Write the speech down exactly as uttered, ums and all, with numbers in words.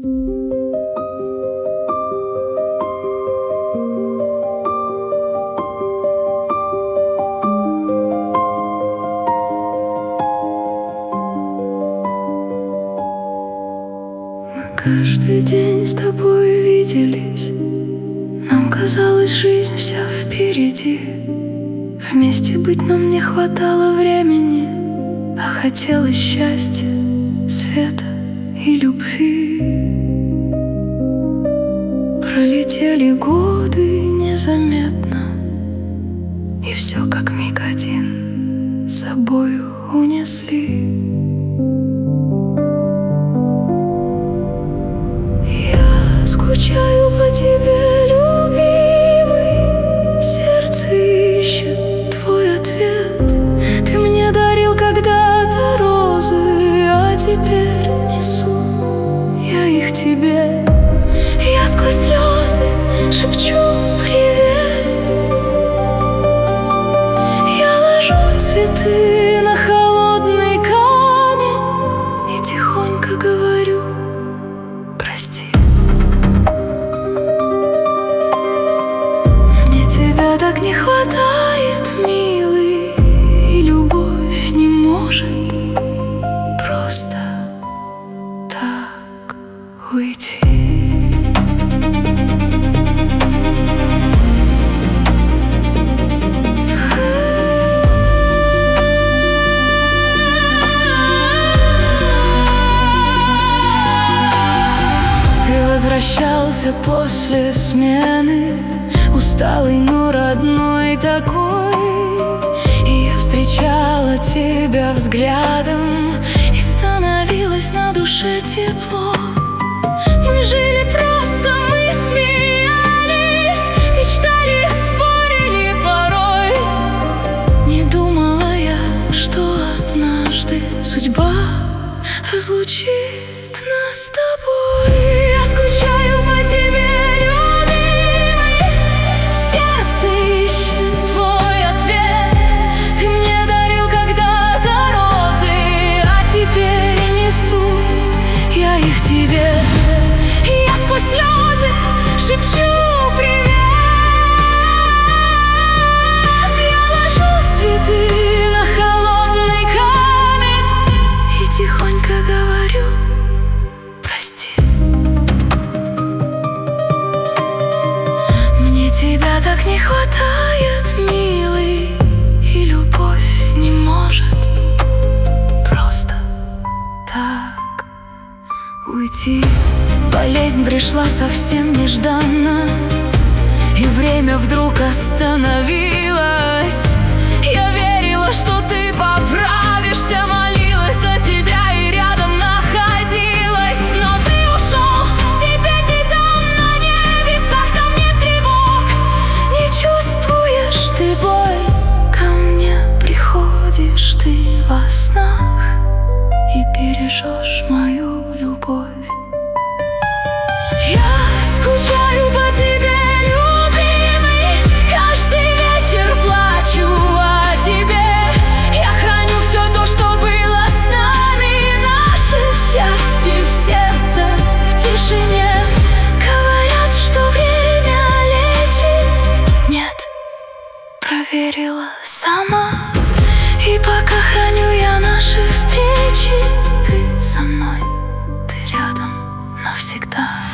Каждый день с тобой виделись, нам казалось, жизнь вся впереди. Вместе быть нам не хватало времени, а хотелось счастья, света и любви. Пролетели годы незаметно, и все как миг один с собою унесли. Скучаю по тебе, любимый, сердце ищет твой ответ. Ты мне дарил когда-то розы, а теперь несу я их тебе. Я сквозь слезы шепчу привет. Я ложу цветы на холодный камень и тихонько говорю: прости. Тебя так не хватает, милый, и любовь не может просто так уйти. Ты возвращался после смены, усталый, но родной такой. И я встречала тебя взглядом, и становилось на душе тепло. Мы жили просто, мы смеялись, мечтали, спорили порой. Не думала я, что однажды судьба разлучит нас с тобой. Я скучаю по тебе, тебе. Я сквозь слезы шепчу привет. Я ложу цветы на холодный камень и тихонько говорю: прости. Мне тебя так не хватает, милый, и любовь не может просто так уйти. Болезнь пришла совсем нежданно, и время вдруг остановилось. Я верила, что ты поправишься, молилась за тебя и рядом находилась. Но ты ушел, теперь ты там на небесах, там нет тревог. Не чувствуешь ты боль, ко мне приходишь ты во снах и бережешь мою любовь. Я скучаю по тебе, любимый, каждый вечер плачу о тебе. Я храню все то, что было с нами, наше счастье в сердце, в тишине. Говорят, что время лечит, нет, проверила сама. И пока храню я наши встречи, ты со мной, ты рядом навсегда.